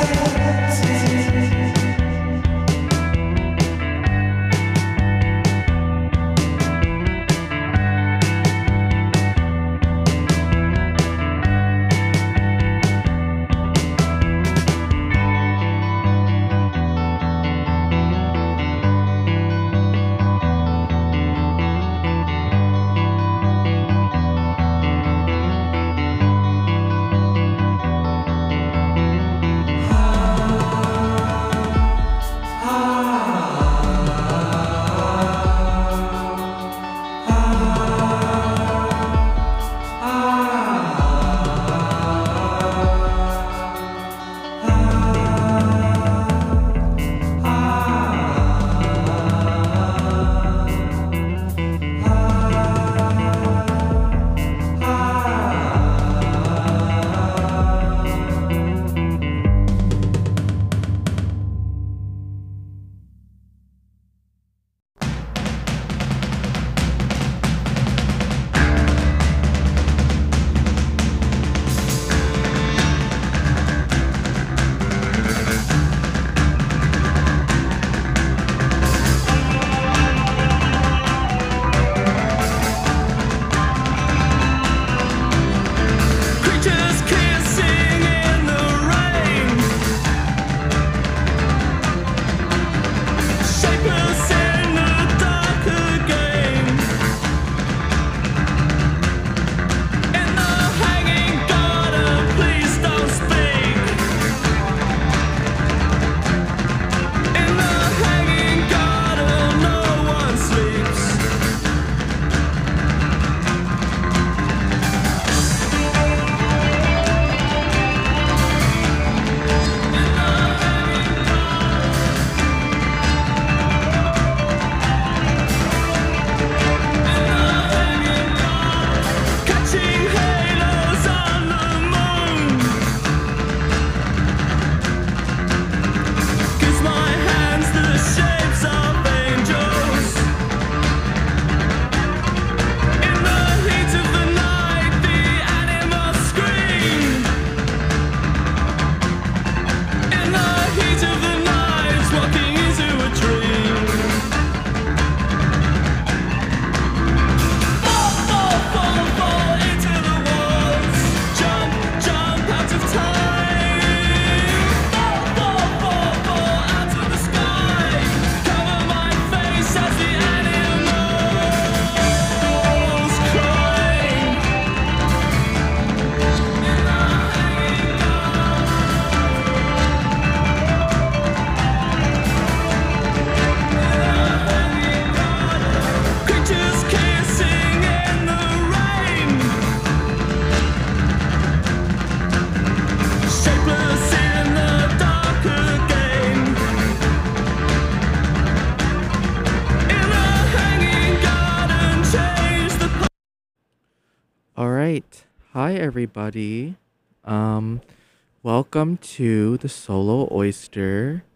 All right. Hi, everybody. Um, Welcome to the Solo Oyster.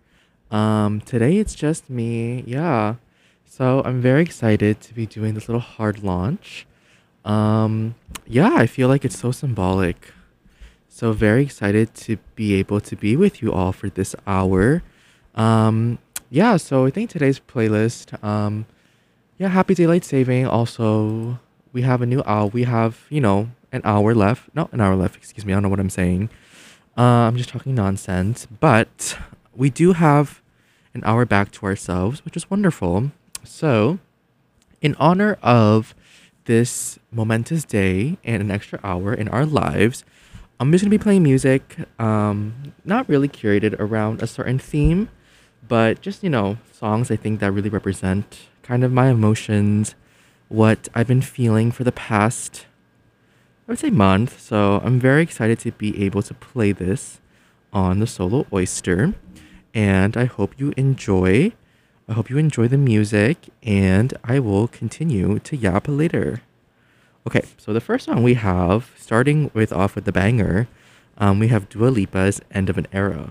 Today it's just me. Yeah. So I'm very excited to be doing this little hard launch. Yeah, I feel like it's so symbolic. So very excited to be able to be with you all for this hour. Um, yeah, so I think today's playlist, yeah, happy daylight saving. Also, we have a new hour. We have, an hour left. Not an hour left, excuse me. I don't know what I'm saying. I'm just talking nonsense. But we do have an hour back to ourselves, which is wonderful. So, in honor of this momentous day and an extra hour in our lives, I'm just gonna be playing music, not really curated around a certain theme, but just, songs I think that really represent kind of my emotions, what I've been feeling for the past, I would say, month. So I'm very excited to be able to play this on the Solo Oyster. And I hope you enjoy. I hope you enjoy the music, and I will continue to yap later. Okay, so the first song we have, starting with off with the banger, we have Dua Lipa's End of an Era.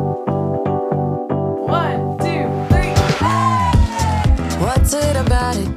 What's it about it?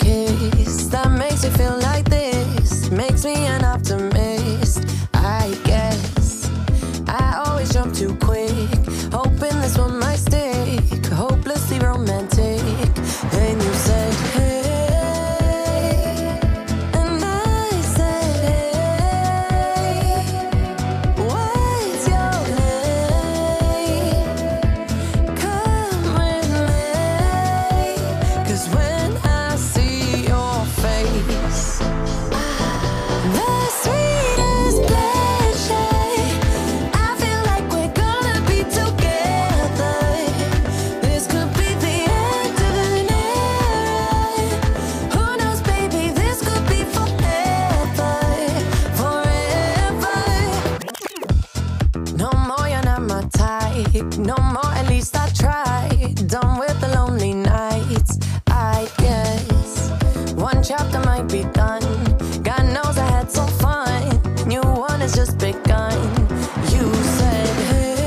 chapter might be done. God knows I had some fun. New one has just begun. You said,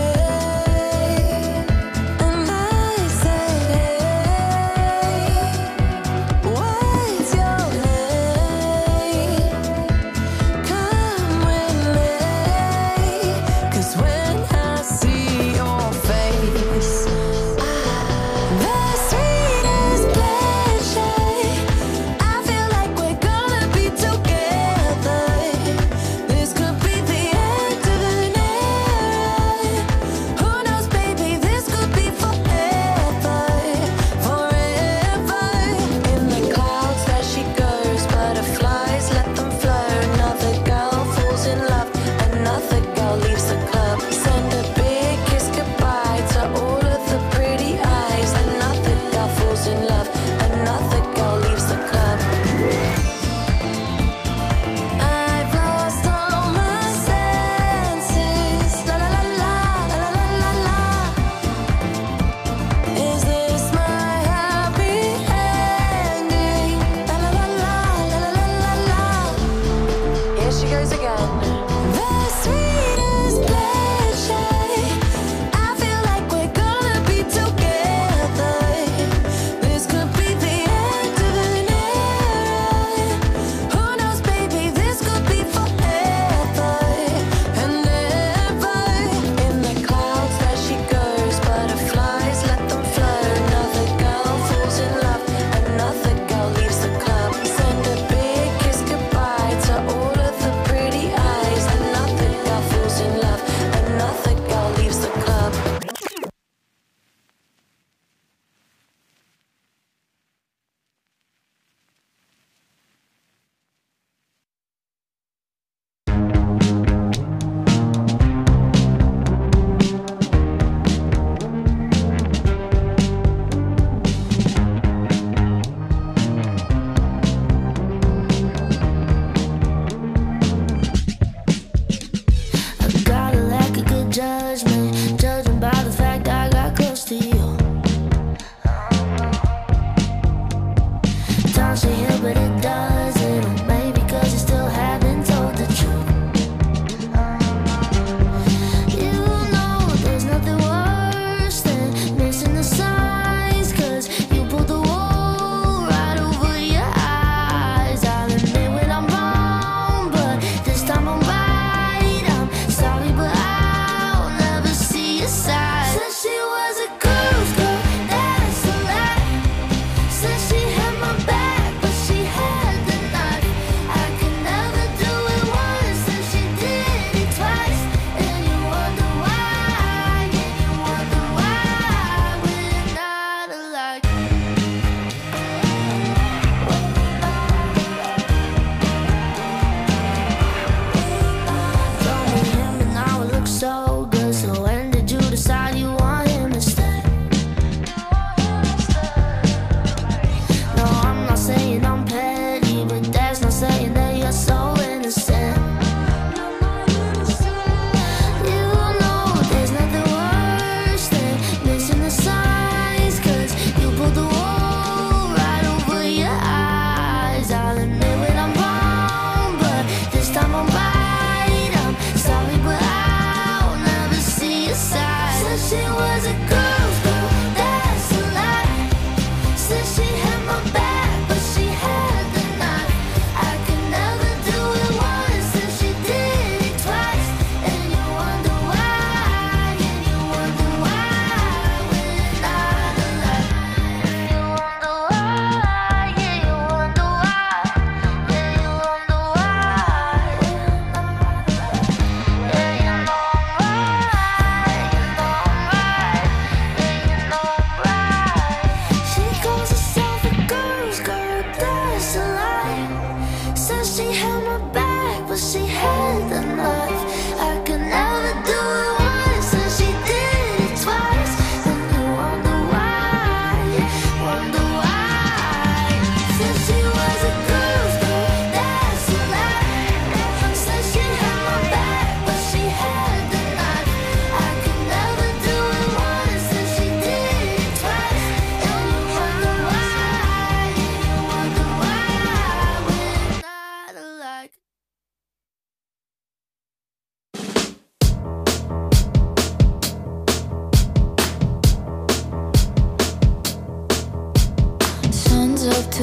hey, and I said, hey, what's your name? Come with me, 'cause when I see your face, the sweetest pleasure. I feel like we're gonna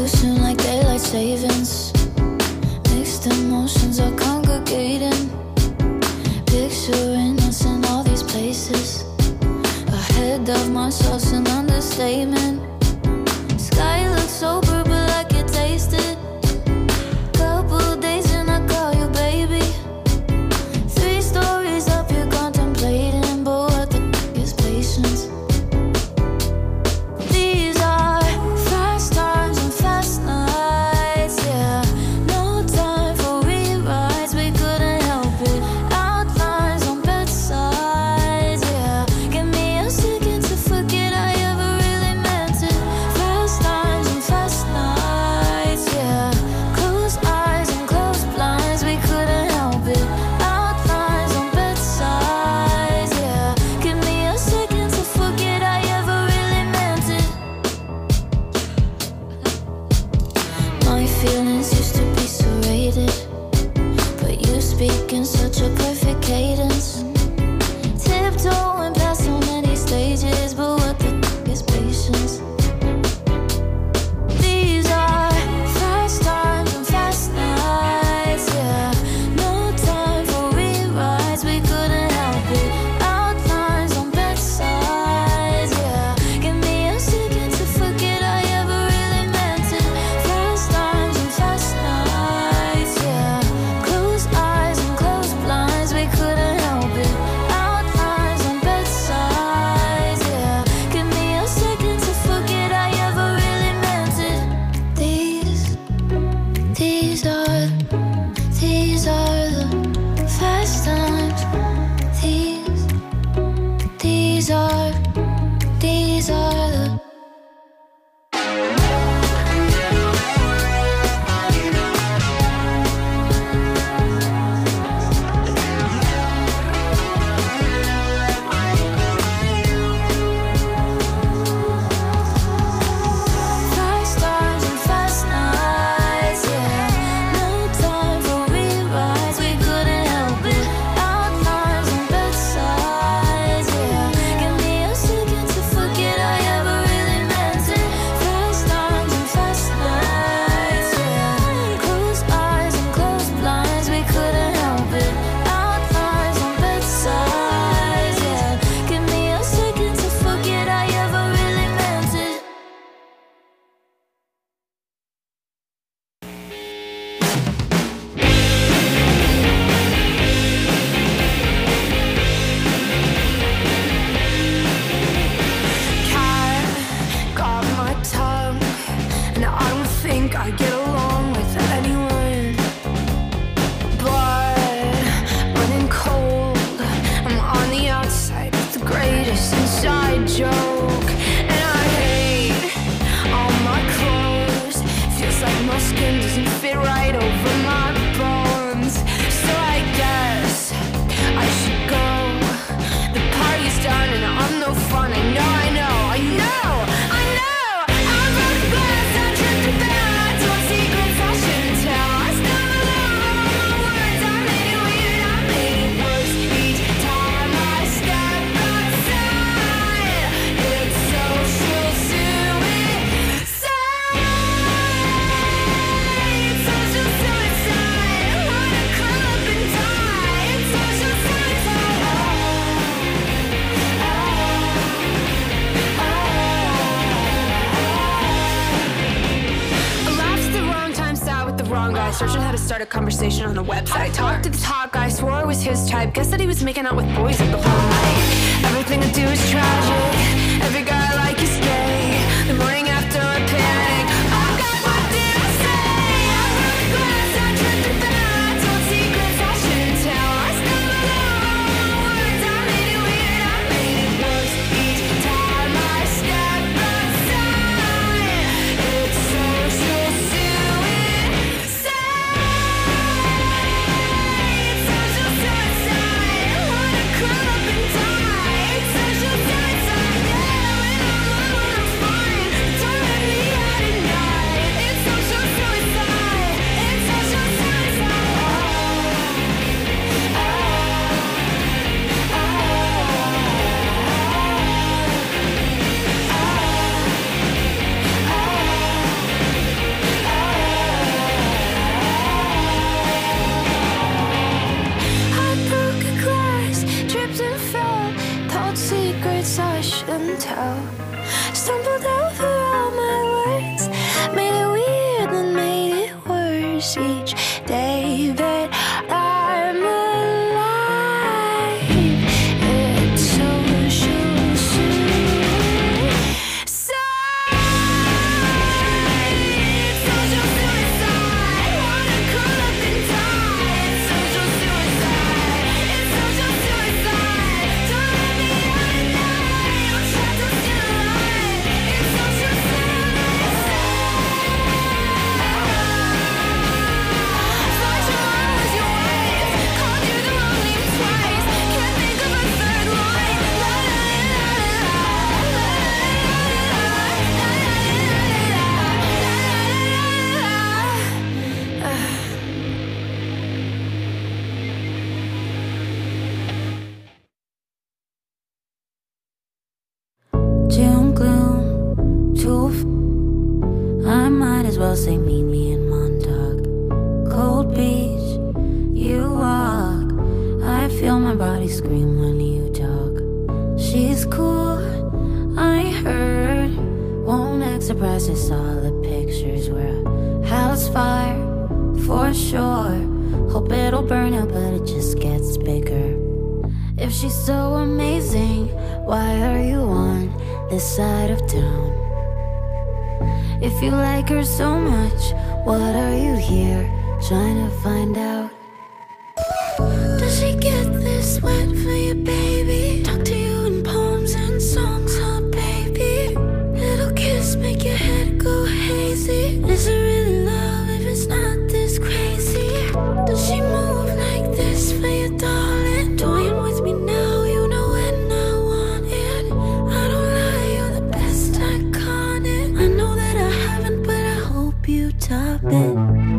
too soon like daylight savings. Mixed emotions are congregating. Picturing us in all these places. Ahead of myself's an understatement. Sky looks sober but I can taste it. Couple days and I call you baby. 3 stories up here contemplating, but what the is patience? These are fast times and fast nights, yeah. No time for rewrites, we couldn't help it. Outlines on bedsides, yeah. Give me a second to forget I ever really meant it. Fast times and fast nights, yeah. Close eyes and close blinds, we couldn't help it. Outlines on bedsides, yeah. Give me a second to forget I ever really meant it. My feelings used to be serrated, but you speak in such a perfect cadence. Tiptoeing past so many stages, but what the is patience? These are fast times and fast nights, yeah. No time for rewrites, we couldn't help it. Outlines on bedsides, yeah. Give me a second to forget I ever really meant it. Fast times and fast nights, yeah. Close eyes and close blinds, we couldn't help it. Outlines on bedsides, yeah. Give me a second to forget I ever really meant it. These are the fast times. These are the fast times and fast nights, yeah. No time for rewrites, we couldn't help it. Outlines on bedsides, yeah. Give me a second to forget I ever really meant it. Fast times and fast nights, yeah. Close eyes and close blinds, we couldn't help it. Outlines on bedsides, yeah. Give me a second to forget I ever really meant it. Cat got my tongue, and I don't think I get along with anyone. Blood running cold, I'm on the outside with the greatest inside joke. And I hate all my clothes, feels like my skin doesn't fit right over my bones. So I guess I should go. The party's done and I'm no fun. I know. I broke the glass, I tripped the bell. I told secrets I shouldn't tell. I stumbled over all my words. I made it weird, I made it worse. Each time I step outside, it's social suicide. Social suicide. Wanna curl up and die. It's social suicide. I laughed at the wrong time, sat with the wrong guy, searching how to start a conversation on a website. Talked to the top guy, swore it was his type. Guess that he was making out with boys like the whole night. Everything I do is tragic. Every guy I like is gay. The morning after I panic. Oh God, what did I say? I broke the glass, I tripped the bell. I told secrets I shouldn't tell. I stumbled over all my words. I made it weird, I made it worse. Each time I step outside, it's social suicide. It's social suicide. Wanna curl up and die. It's social suicide. Yeah, when can tell. Stumbled over all my words, made it weird, then made it worse each day that I'm alive. It's social suicide. It's social suicide. Wanna curl up and die. It's social suicide. It's social suicide. Don't let me out at night. I'm trapped, I'm still alive. It's social suicide. Thought your mom was your wife. Called you the wrong name twice. Can't think of a third line. La la la la la la la la la. Doom gloom, I might as well say meet me in Montauk. Cold beach, you walk. I feel my body scream when you talk. She's cool, I heard. Won't act surprised I saw the pictures. We're a house fire, for sure. Hope it'll burn out, but it just gets bigger. If she's so amazing, why are you on this side of town? If you like her so much, what are you here trying to find out? Does she get this wet for you, baby? Talk to you in poems and songs, huh, baby? Little kiss make your head go hazy. Is it really love if it's not this crazy? Does she move like this for you, darling? Toying with me now, you know when I want it. I don't lie, you're the best iconic. I know that I haven't, but I hope you top it.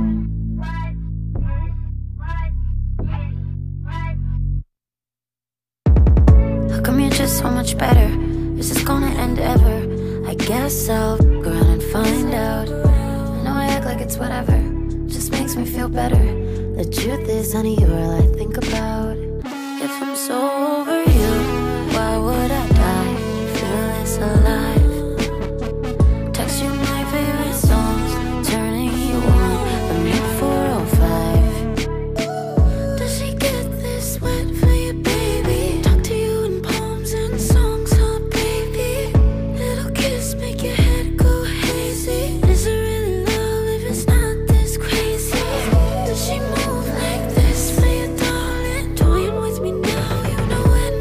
How come you're just so much better? Is this gonna end ever? I guess I'll go around and find out. I know I act like it's whatever, just makes me feel better. The truth is, honey, you're all I think about. If I'm so over you, why would I die? Feel less alive. Text you my favorite songs, turning you on from mid 405. Does she get this wet for you, baby? Talk to you in poems and songs, huh, baby? Little kiss make your head go hazy. Is it really love if it's not this crazy? Does she move like this for you, darling? Toying with me now, you know when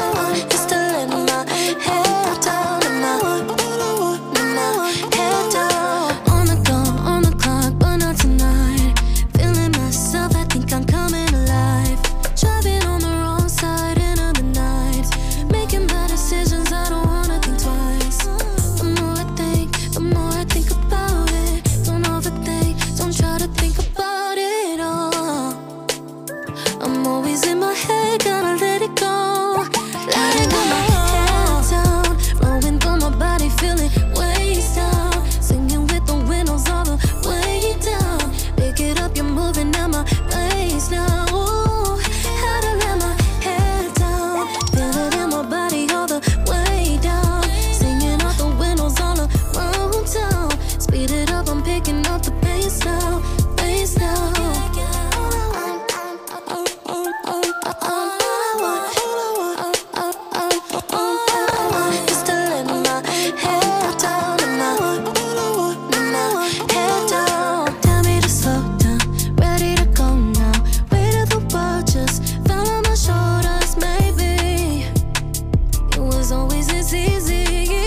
Used to let my hair down and my head down. On the clock, but not tonight. Feeling myself, I think I'm coming alive. Driving on the wrong side into the night. Making bad decisions, I don't wanna think twice. The more I think about it. Don't overthink, don't try to think about it all. I'm always in my head, gotta let it go. Letting go my head down. Rolling through my body, feeling waist down. Singing with the windows all the way down. Pick it up, you're moving at my pace now. Ooh, had to let my head down. Feel it in my body all the way down. Singing out the windows all around town. Speed it up, I'm picking up the pace now. Pace now. Used to let my hair down and my head down. Tell me to slow down, ready to go now. Weight of the world just fell on my shoulders. Maybe it was always this easy.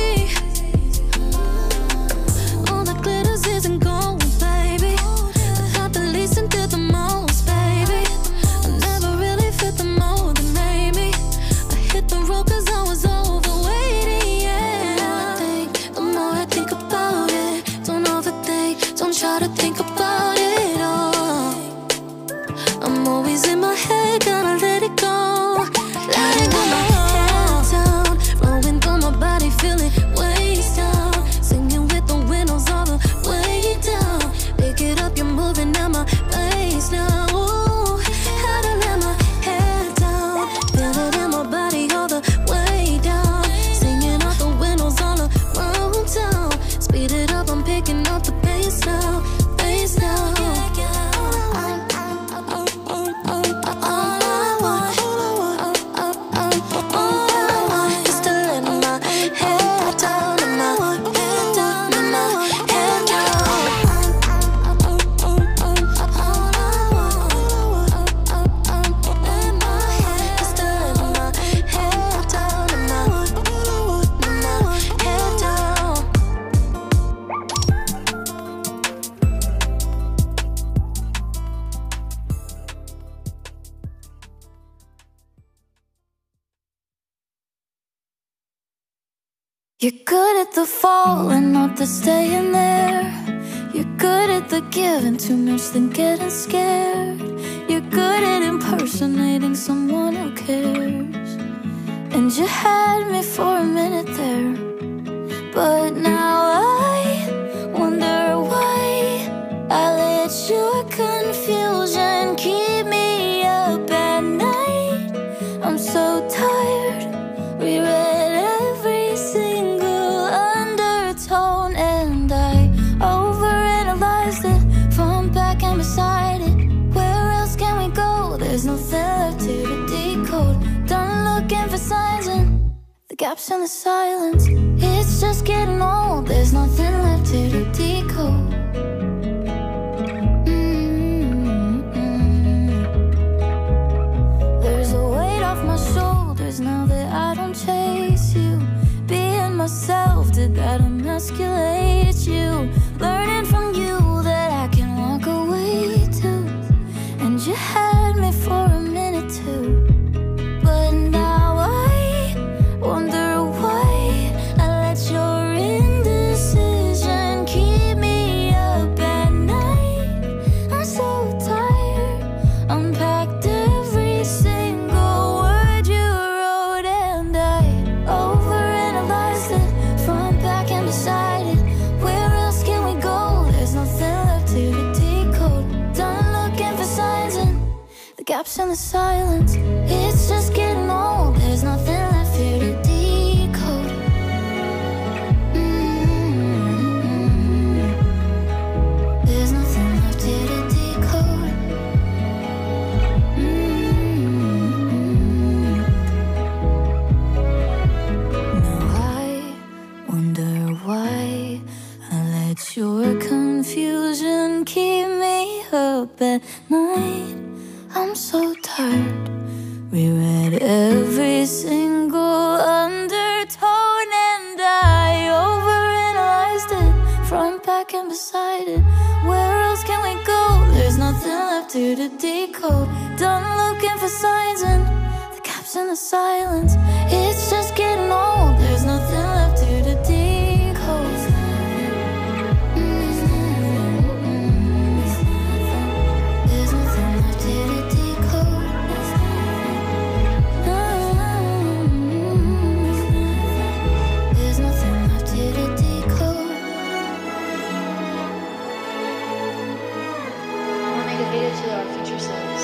All that glitters isn't gold, baby. I thought the least and did the most, baby. I never really fit the mold that made me. I hit the road 'cause I was overweight, yeah. The more I think about it, don't overthink, don't try to think about it all. I'm always in my head, gotta let it go. Letting go my head down. Rolling through my body, feeling waist down. Singing with the windows all the way down. Pick it up, you're moving at my pace now. Ooh, had to let my head down. Feel it in my body all the way down. Singing out the windows all around town. Speed it up, I'm picking up the pace now. Pace now. Used to let my hair down and my head down and my head down. Used to let my hair down and my head down. You're good at the falling, not the staying there. You're good at the giving, too much than getting scared. You're good at impersonating someone who cares. And you had me for a minute there, but now I wonder why I let your confusion keep me up at night. I'm so tired. Reread every single undertone, and I overanalyzed it, front, back, and beside it. Where else can we go? There's nothing left here to decode. Done looking for signs and the gaps in the silence. It's just getting old. There's nothing left here to decode. There's a weight off my shoulders now that I don't chase you. Being myself, did that emasculate you? Learning from you that I can walk away too. And you had me for a minute too, but now I wonder why I let your indecision keep me up at night. I'm so tired. Unpacked every single word you wrote, and I overanalyzed it, front, back, and beside it. Where else can we go? There's nothing left here to decode. Done looking for signs and the gaps in the silence. It's just getting old. There's nothing left here to decode. There's nothing left here to decode. Now I wonder why I let your confusion keep me up at night. I'm so tired. Reread every single decode. Done looking for signs and the gaps in the silence. It's just getting old. There's nothing left here to decode. There's nothing left here to decode. There's nothing left here to decode. I wanna make a video to our future selves.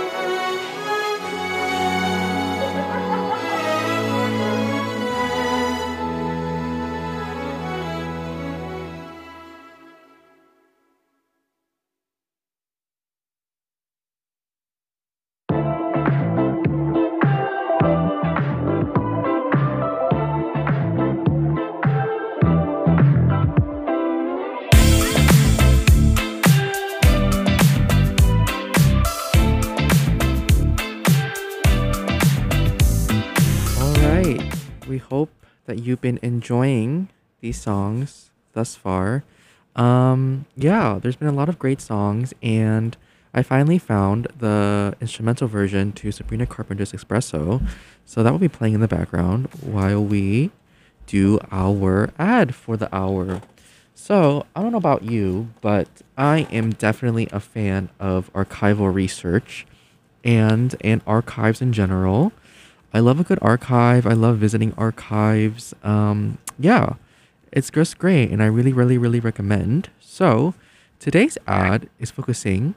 We hope that you've been enjoying these songs thus far. Yeah, there's been a lot of great songs, and I finally found the instrumental version to Sabrina Carpenter's Espresso. So that will be playing in the background while we do our ad for the hour. So I don't know about you, but I am definitely a fan of archival research and archives in general. I love a good archive. I love visiting archives. Yeah, it's just great, and I really, really, really recommend. So today's ad is focusing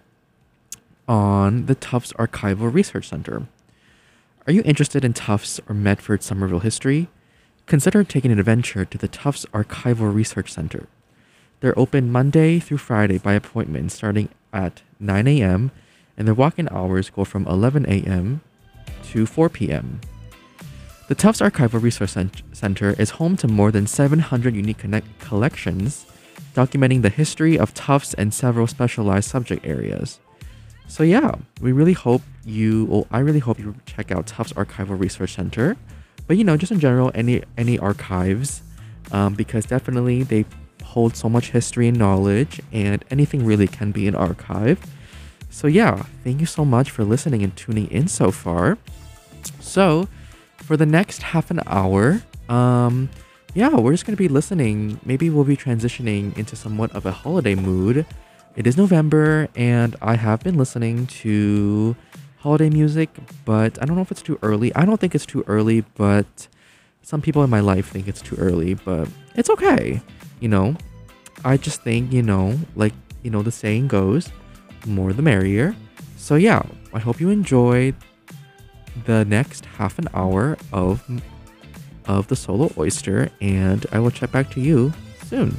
on the Tufts Archival Research Center. Are you interested in Tufts or Medford Somerville history? Consider taking an adventure to the Tufts Archival Research Center. They're open Monday through Friday by appointment starting at 9 a.m. and their walk-in hours go from 11 a.m. to 4 p.m. The Tufts Archival Resource Center is home to more than 700 unique collections documenting the history of Tufts and several specialized subject areas. So yeah, I really hope you check out Tufts Archival Research Center, but just in general, any archives, because definitely they hold so much history and knowledge, and anything really can be an archive. So yeah, thank you so much for listening and tuning in so far. So for the next half an hour, yeah, we're just going to be listening. Maybe we'll be transitioning into somewhat of a holiday mood. It is November, and I have been listening to holiday music, but I don't know if it's too early. I don't think it's too early, but some people in my life think it's too early, but it's okay. I just think, the saying goes, more the merrier. So yeah, I hope you enjoyed the next half an hour of the Solo Oyster, and I will check back to you soon.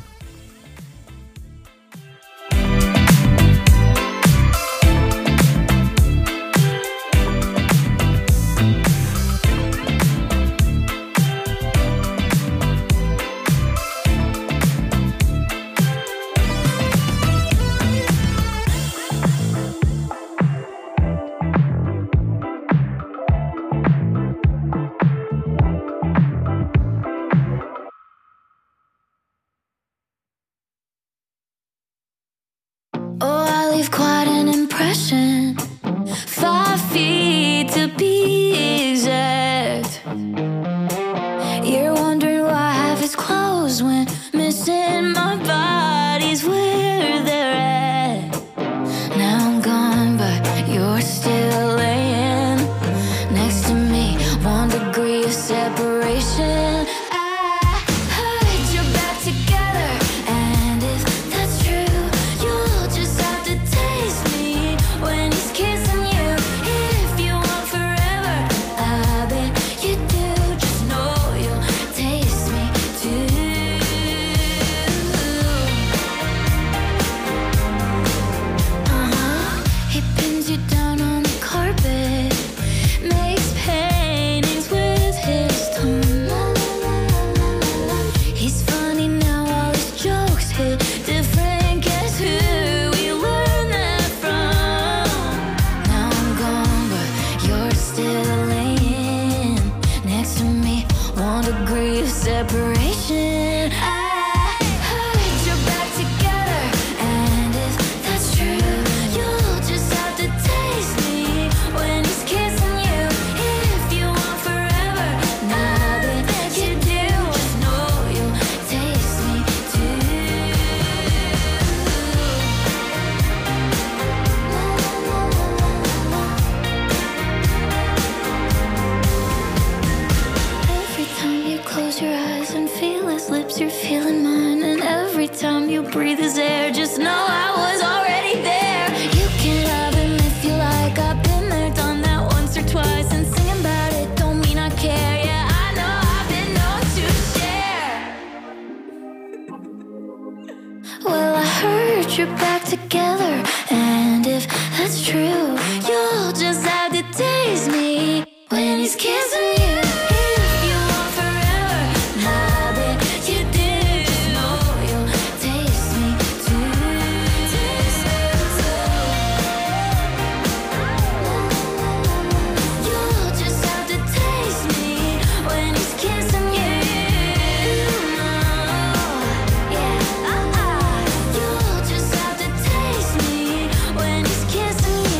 Quite an impression. 5 feet to be exact. You're wondering why half is closed when missing my body's where they're at. Now I'm gone, but you're still laying next to me. 1 degree of separation. Separation. I heard you're back together, and if that's true, you'll just have to taste me close your eyes and feel his lips, you're feeling mine. And every time you breathe his air, just know I was already there. You can have him if you like, I've been there, done that once or twice. And singing about it don't mean I care. Yeah, I know I've been known to share. Well, I heard you're back together, and if that's true, you'll just have to taste me when he's kissing you. If you want forever, now that you do, just know you'll taste me too. Taste me too. You'll just have to taste me when he's kissing you. Yeah, you'll just have to taste me when he's kissing you.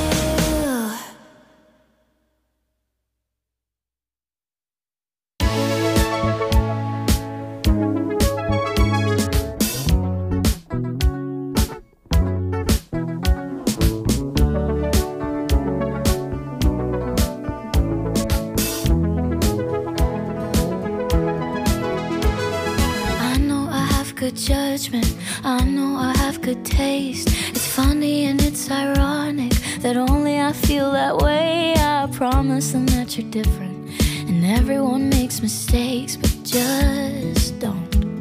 I know I have good judgment, I know I have good taste. It's funny and it's ironic that only I feel that way. I promise them that you're different, and everyone makes mistakes, but just don't.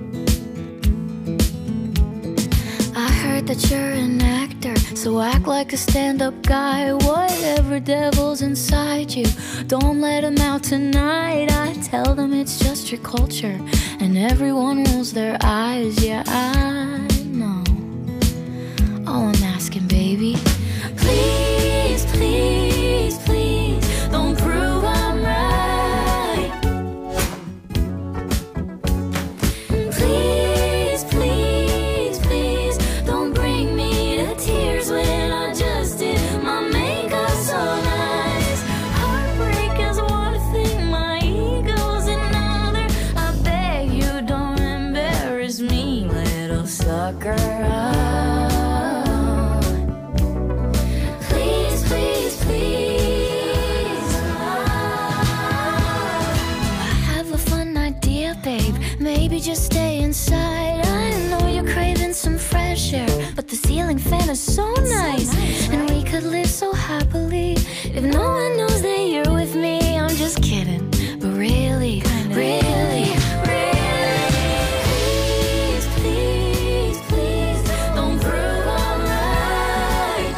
I heard that you're an actor, so act like a stand-up guy. Whatever devil's inside you, don't let him out tonight. I tell them it's just your culture, and everyone rolls their eyes. Yeah, I know. All I'm asking, baby, please, please, please, don't prove I'm right. Please, please, please, don't bring me to tears when I just did my makeup so nice. Heartbreak is one thing, my ego's another. I beg you don't embarrass me, little sucker. Please, please, please. I have a fun idea, babe. Maybe just stay inside. I know you're craving some fresh air, but the ceiling fan is so nice, and we could live so happily if no one knows that you're with me. I'm just kidding, but really, really, really, please, please, please, don't prove I'm right.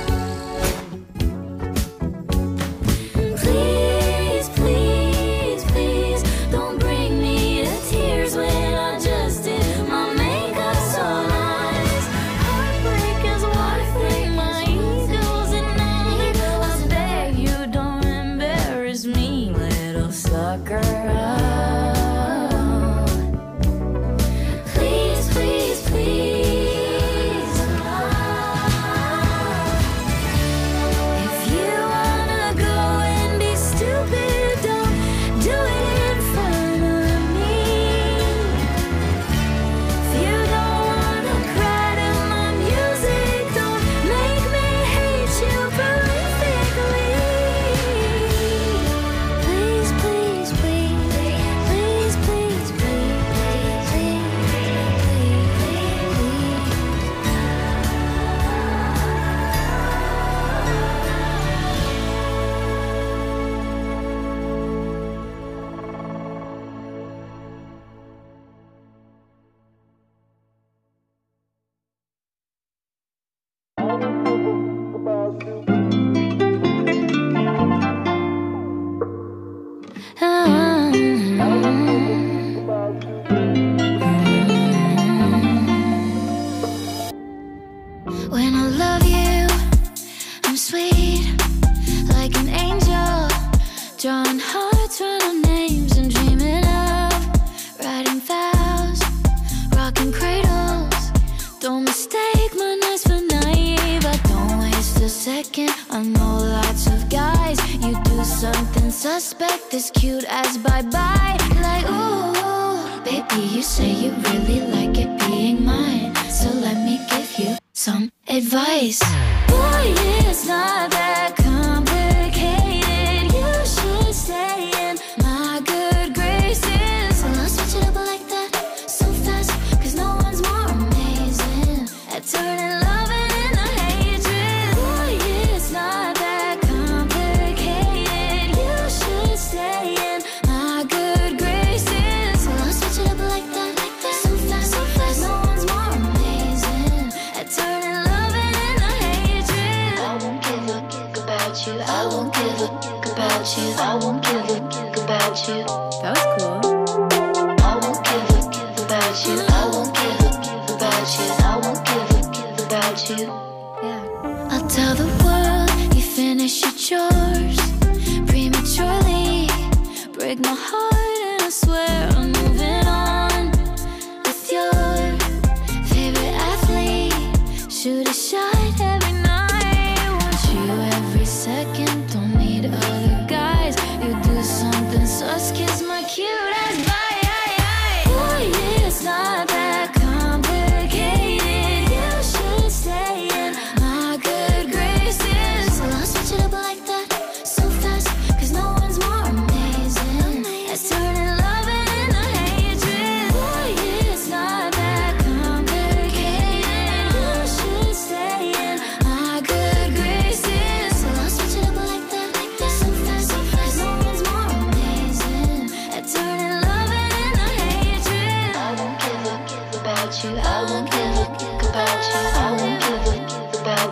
Please, please, please, don't bring me to tears when I just did my makeup so nice. Heartbreak is one thing, my ego's another. I beg you don't embarrass me, little sucker. Please, please, please. If you wanna go and be stupid, don't do it in front of me. If you don't wanna cry to my music, don't make me hate you prolifically. Please, please, please, please, please, please, please, When I love you, I'm sweet like an angel, drawing hearts, writing names and dreaming of writing vows, rocking cradles. Don't mistake my nights for naive. I don't waste a second. I know lots of guys. You do something suspect, as cute as bye-bye. Like, ooh, baby, you say you really like it being mine, so let me give you some advice. Boy, it's not that complicated. You should stay in my good graces. Well, I'll switch it up like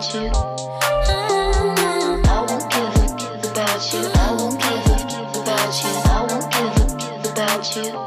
about you. I won't give about you. I won't give about you. I won't give about you.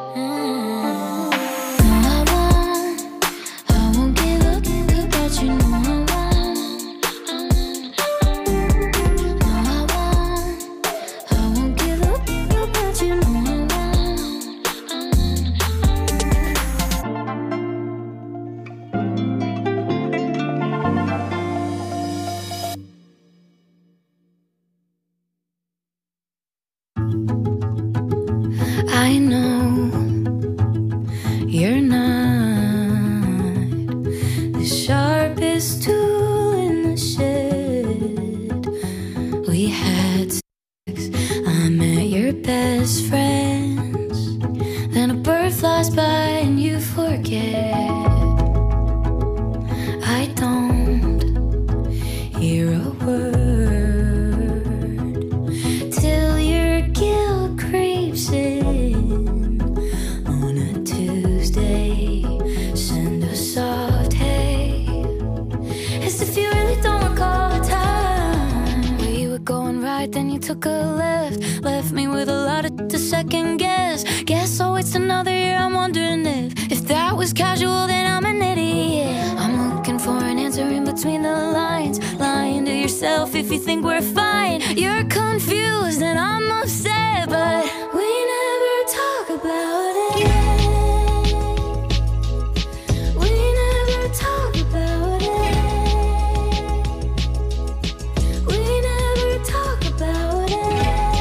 I know you're not the sharpest tool in the shed. We had sex, I met your best friends. Then a bird flies by and you forget. I don't hear a word till your guilt creeps in on a Tuesday. Send a soft hey, as if you really don't recall the time. We were going right, then you took a left me with a lot of to second guess. Guess I'll wait another year. I'm wondering if that was casual, then I'm an idiot. I'm looking for an answer in between the lines, lying to yourself if you think we're fine. You're confused and I'm upset, but we never talk about it. We never talk about it. We never talk about it.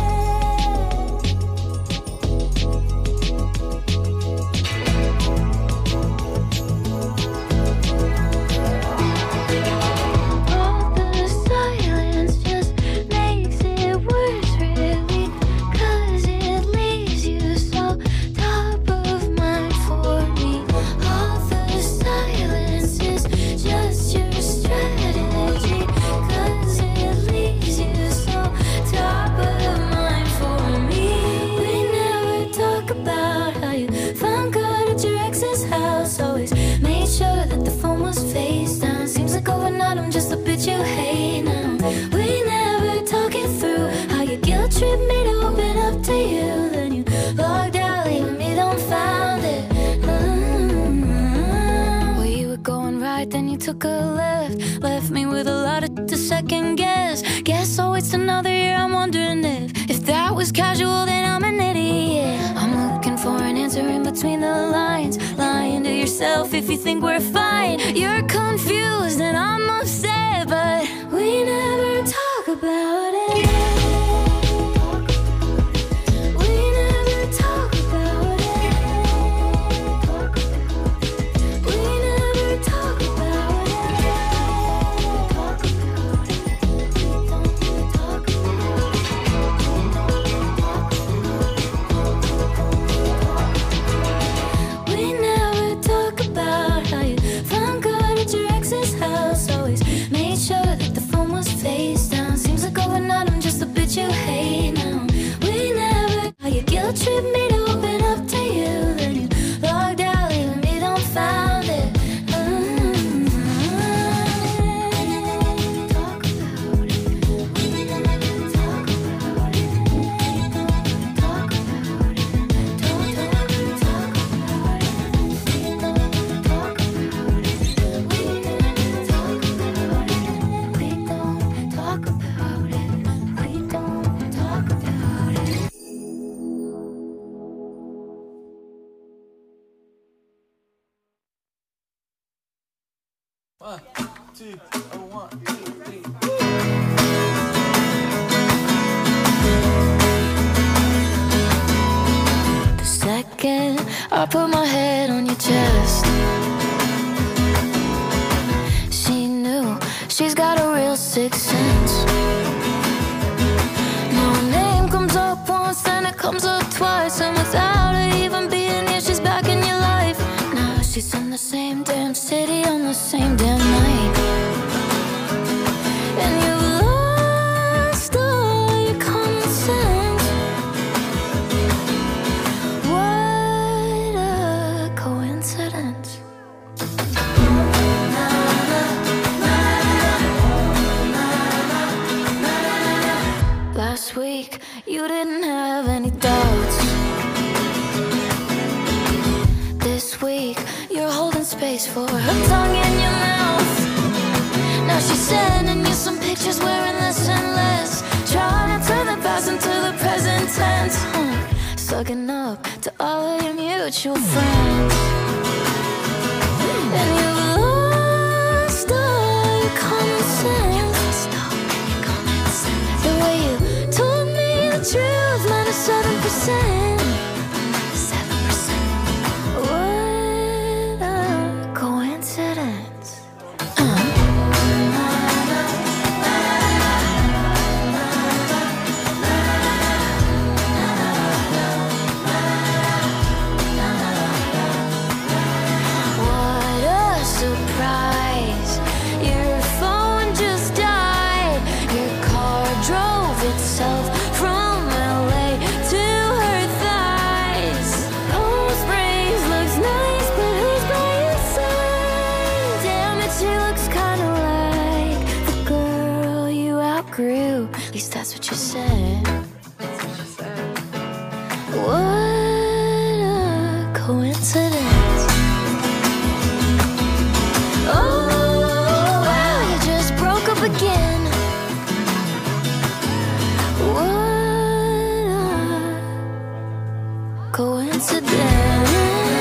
All the silence just makes it worse, really, 'cause it leaves you so top of mind for me. All the silence is just your strategy, 'cause it leaves you so top of mind for me. We never talk about how you found God at your ex's house. Always made sure that the phone was face down. Seems like overnight I'm just a bitch you hate now. We never talk it through how your guilt tripped me to open up to you. Then you logged out, leaving me dumbfounded. We were going right, then you took a left me with a lot of to second guess. Guess I'll wait another year. I'm wondering if that was casual, then I'm an idiot. I'm looking for an answer in between the lines, lying to yourself if you think we're fine. You're confused and I'm upset, but we never talk about it. We never talk about it. We never talk about We never talk about how you found God at your ex's house. Always made sure that the phone was face down. Seems like overnight I'm just a bitch you hate now. We never how your guilt tripped me to open up to you. Then you logged out, leaving me dumbfounded. Talk about it. We never talk about it. Talk about it. Don't ever talk about it. We don't talk about it. We never talk about it. We don't talk about it. We don't talk about it. The second I put my head on your chest, she knew she's got a real sixth sense. My name comes up once, then it comes up twice, and without her even being here, she's back in your life. Now she's in the same damn city on the same damn night, and you've lost all your common sense. What a coincidence. week. You're holding space for her tongue in your mouth. Now she's sending you some pictures wearing less and less, trying to turn the past into the present tense. Sucking up to all of your mutual friends, and you've lost all your common sense. The way you told me the truth, minus 7%. What a coincidence. What a surprise. Your phone just died. Your car drove itself from LA to her thighs. Post brace looks nice, but who's by your side? Damn it, she looks kinda like the girl you outgrew. At least that's what you said. What a coincidence. Oh, wow, you just broke up again. What a coincidence.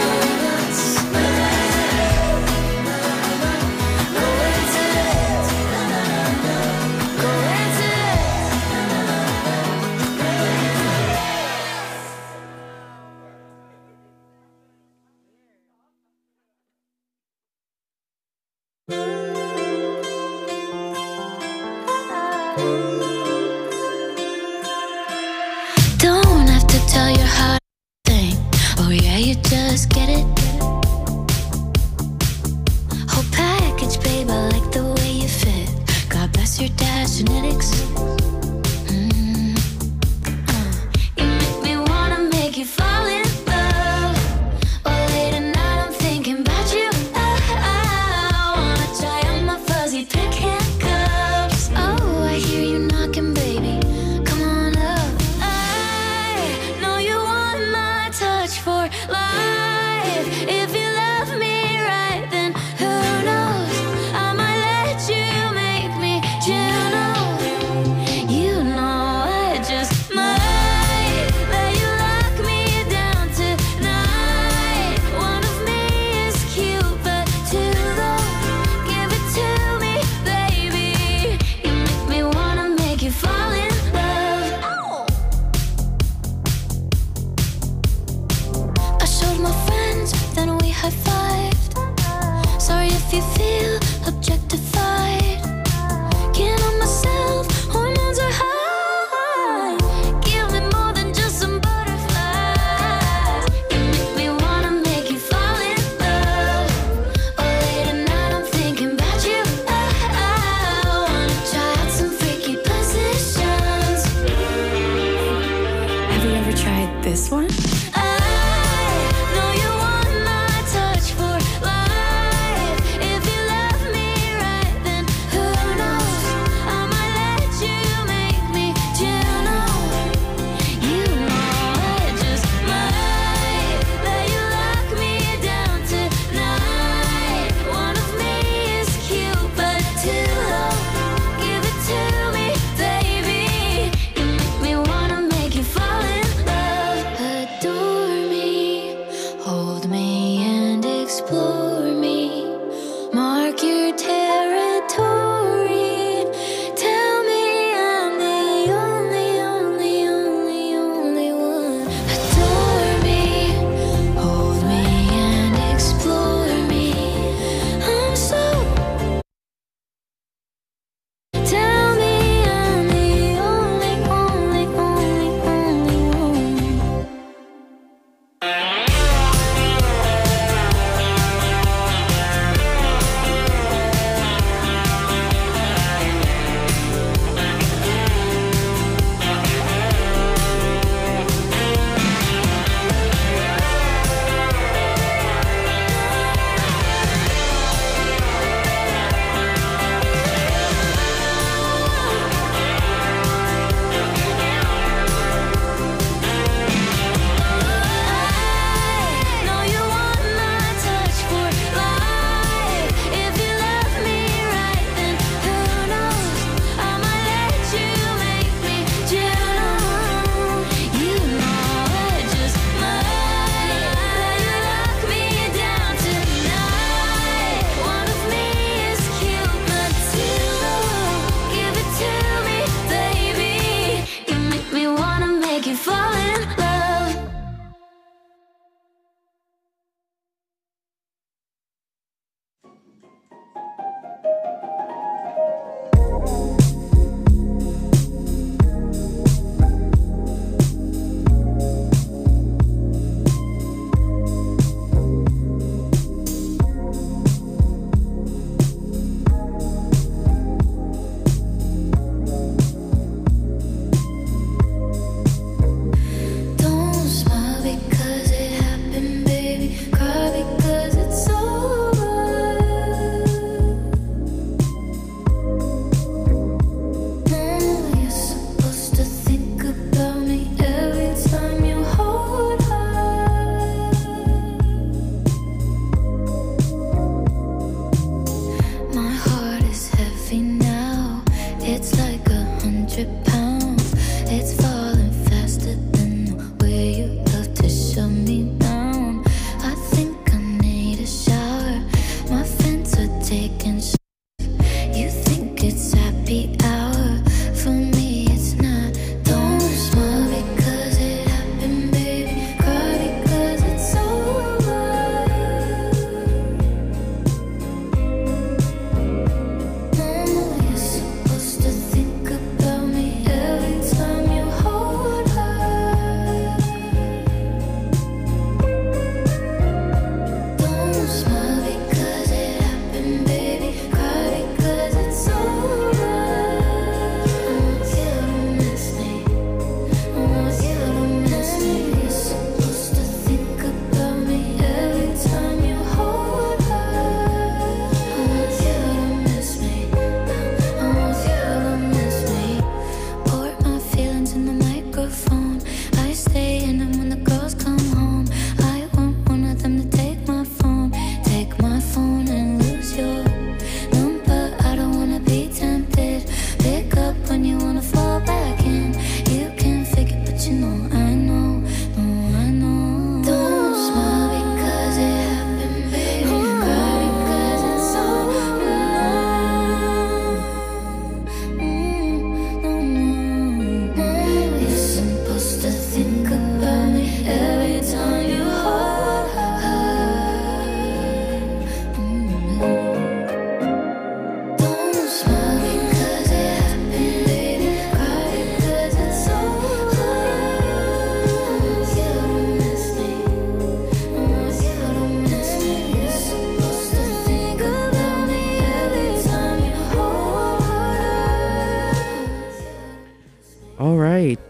Don't have to tell your heart a thing. Oh yeah, you just get it. Whole package, babe, I like the way you fit. God bless your dad's genetics. You make me wanna make you fall in love. Oh, late at night I'm thinking about you. I wanna try on my fuzzy pink handcuffs. Oh, I hear you knocking, baby. Come on up. I know you want my touch for life. If you love me right, then who knows? I might let you make me Juno. You know I just might let you lock me down tonight. One of me is cute, but too low. Give it to me, baby. You make me wanna make you fall in love. I showed my friends, then we high-fived. Sorry if you feel objectified. Can't help myself, hormones are high. Give me more than just some butterflies. You make me wanna make you fall in love. Oh, late at night I'm thinking about you. I wanna try out some freaky positions. Have you ever tried this one? I know you want my touch for life. If you love me right, then who knows? I might let you make me Juno. You know I just might let you lock me down tonight. One of me is cute, but too low. Give it to me, baby. You make me wanna make you fall in love. Adore me, hold me and explore me. Mark your territory. Tell me I'm the only one. Adore me, hold me and explore me. I'm so. Tell me I'm the only one.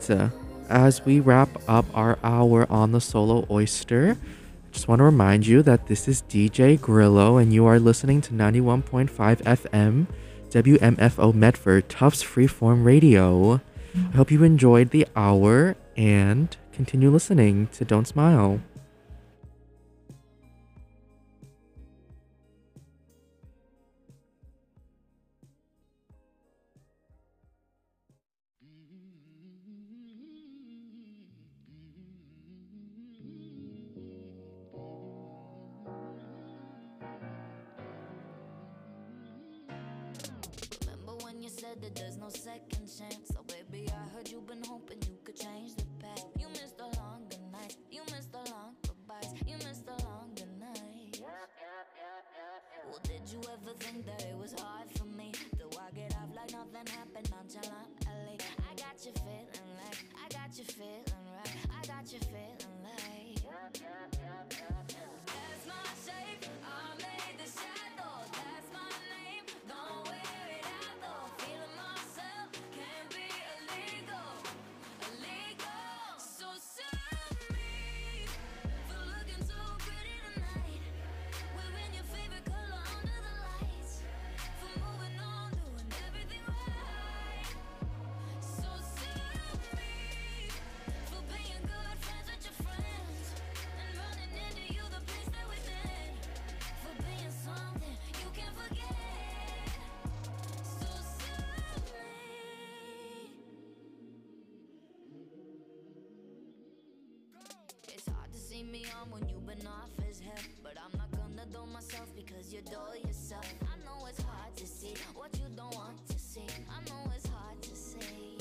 As we wrap up our hour on the Solo Oyster, just want to remind you that this is DJ Grillo and you are listening to 91.5 FM WMFO Medford Tufts Freeform Radio. I hope you enjoyed the hour and continue listening to Don't Smile. Remember when you said that there's no second chance? So baby, I heard you've been hoping you could change the past. You missed the longer nights, you missed the long goodbyes, you missed the longer nights. Well, did you ever think that it was hard for me to walk it off like nothing happened nonchalantly? I got you feeling like, I got you feeling right, I got you feeling like. That's my shape, I made the shadow. That's my name, don't wear it out though. Feeling myself, can't be illegal, illegal. So serve me for looking so pretty tonight, wearing your favorite color under the lights, for moving on, doing everything right. So serve me for being good friends with your friends and running into you the place that we've been, for being something you can't forget. So serve me. It's hard to see me on when you've been off as hell, but I'm not gonna do myself because you do yourself. I know it's hard to see what you don't want to see. I know it's hard to say.